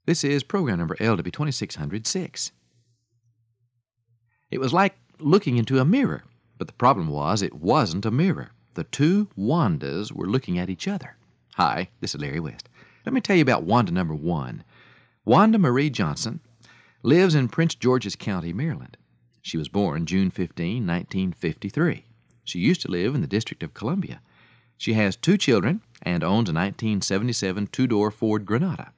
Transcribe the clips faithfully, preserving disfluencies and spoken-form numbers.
This is program number L W two six zero six. It was like looking into a mirror, but the problem was it wasn't a mirror. The two Wandas were looking at each other. Hi, this is Larry West. Let me tell you about Wanda number one. Wanda Marie Johnson lives in Prince George's County, Maryland. She was born June fifteenth, nineteen fifty-three. She used to live in the District of Columbia. She has two children and owns a nineteen seventy-seven two-door Ford Granada.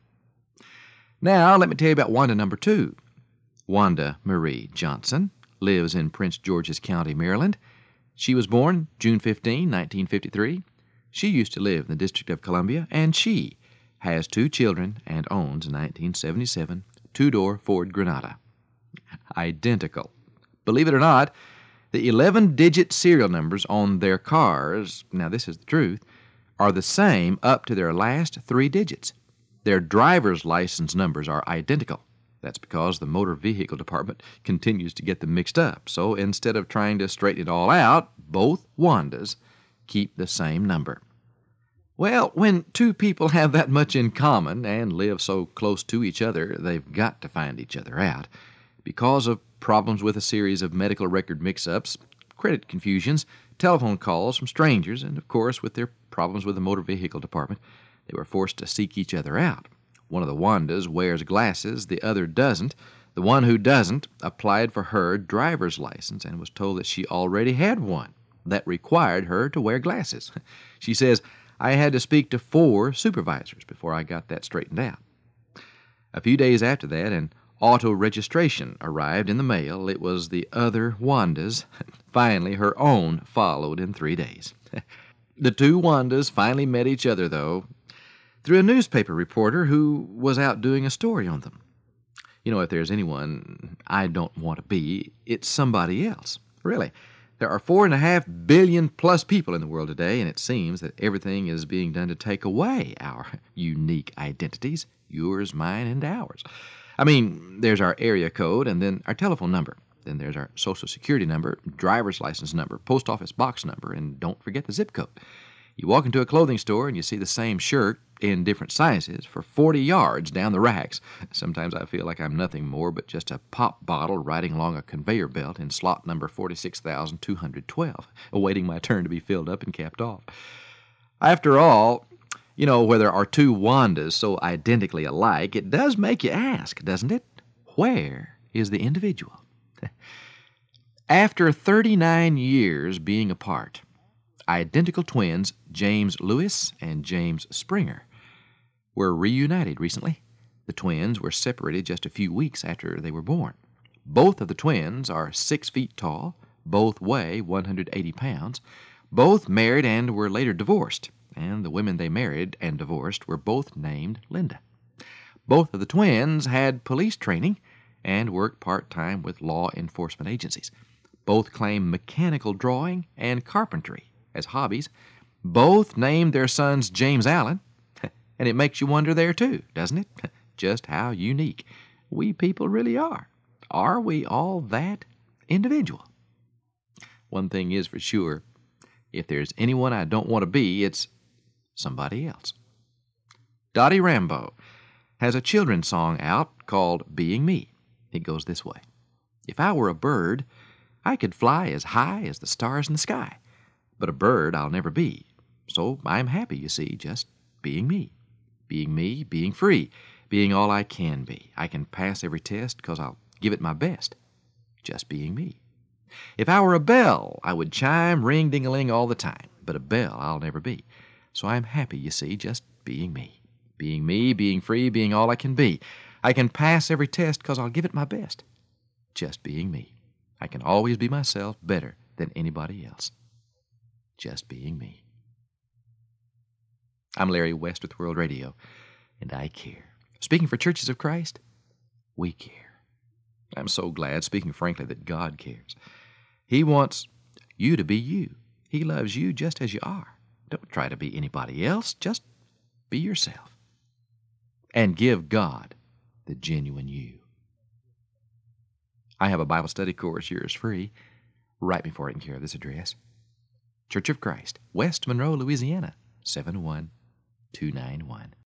Now, let me tell you about Wanda number two. Wanda Marie Johnson lives in Prince George's County, Maryland. She was born June fifteenth, nineteen fifty-three. She used to live in the District of Columbia, and she has two children and owns a nineteen seventy-seven two-door Ford Granada. Identical. Believe it or not, the eleven-digit serial numbers on their cars, now this is the truth, are the same up to their last three digits. Their driver's license numbers are identical. That's because the Motor Vehicle Department continues to get them mixed up. So instead of trying to straighten it all out, both Wandas keep the same number. Well, when two people have that much in common and live so close to each other, they've got to find each other out. Because of problems with a series of medical record mix-ups, credit confusions, telephone calls from strangers, and of course with their problems with the Motor Vehicle Department, they were forced to seek each other out. One of the Wandas wears glasses, the other doesn't. The one who doesn't applied for her driver's license and was told that she already had one that required her to wear glasses. She says, I had to speak to four supervisors before I got that straightened out. A few days after that, an auto registration arrived in the mail. It was the other Wanda's. Finally, her own followed in three days. The two Wandas finally met each other, though, through a newspaper reporter who was out doing a story on them. You know, if there's anyone I don't want to be, it's somebody else. Really. There are four and a half billion plus people in the world today, and it seems that everything is being done to take away our unique identities, yours, mine, and ours. I mean, there's our area code and then our telephone number. Then there's our social security number, driver's license number, post office box number, and don't forget the zip code. You walk into a clothing store and you see the same shirt in different sizes for forty yards down the racks. Sometimes I feel like I'm nothing more but just a pop bottle riding along a conveyor belt in slot number forty-six thousand two hundred twelve, awaiting my turn to be filled up and capped off. After all, you know, where there are two Wandas so identically alike, it does make you ask, doesn't it? Where is the individual? After thirty-nine years being apart, identical twins James Lewis and James Springer were reunited recently. The twins were separated just a few weeks after they were born. Both of the twins are six feet tall, both weigh one hundred eighty pounds, both married and were later divorced, and the women they married and divorced were both named Linda. Both of the twins had police training and worked part-time with law enforcement agencies. Both claim mechanical drawing and carpentry as hobbies. Both named their sons James Allen, and it makes you wonder there too, doesn't it? Just how unique we people really are. Are we all that individual? One thing is for sure, if there's anyone I don't want to be, it's somebody else. Dottie Rambo has a children's song out called Being Me. It goes this way. If I were a bird, I could fly as high as the stars in the sky. But a bird I'll never be. So I'm happy, you see, just being me. Being me, being free, being all I can be. I can pass every test because I'll give it my best. Just being me. If I were a bell, I would chime ring-ding-a-ling all the time. But a bell I'll never be. So I'm happy, you see, just being me. Being me, being free, being all I can be. I can pass every test because I'll give it my best. Just being me. I can always be myself better than anybody else. Just being me. I'm Larry West with World Radio, and I care. Speaking for Churches of Christ, we care. I'm so glad, speaking frankly, that God cares. He wants you to be you. He loves you just as you are. Don't try to be anybody else. Just be yourself. And give God the genuine you. I have a Bible study course. Yours free. Write me for it in care of this address. Church of Christ, West Monroe, Louisiana, seven one two nine one.